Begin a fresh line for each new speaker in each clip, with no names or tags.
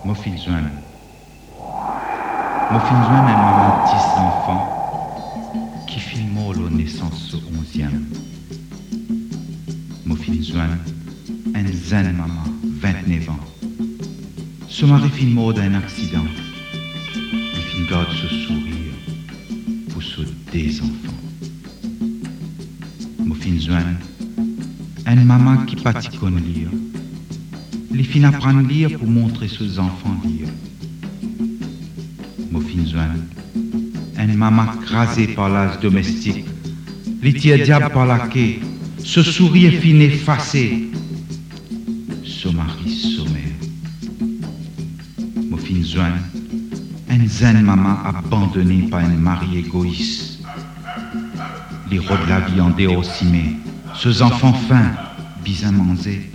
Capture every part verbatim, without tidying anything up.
Mo fin joan. Mo fin joan un maman dix enfants qui filment la naissance au onzième. Mo fin joan un zen maman vingt-neuf ans. Ce mari fin mort d'un accident. Il fin garde ce sourire pour ce des enfants. Mo fin joan un maman qui pratique lire. Les fin apprendre à lire pour montrer ses enfants lire. Mo fin joan une maman crasée par l'âge domestique. Les tiers diable par la quai. Ce sourire fin effacé. Ce mari sommaire. Mo fin joan une zen maman abandonnée par un mari égoïste. Les rois de la vie en déossimés. Ces enfants fins, bien mangés.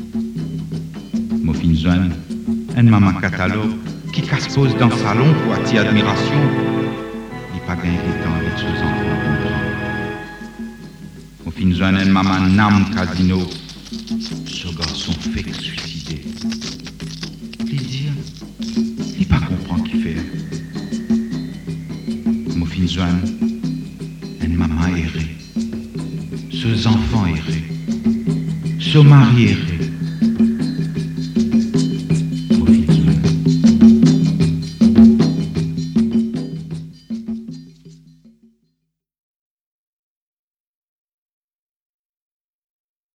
Mo fin joan une maman catalogue qui casse-pose dans le salon pour attirer admiration. Il pas gagné le temps avec ses enfants comprendre. Mo fin joan une maman nam casino. Ce garçon fait que suicider. Il dit, il pas comprend qu'il fait. Mo fin joan une maman errée. Ses enfants errés. Ce mari erré.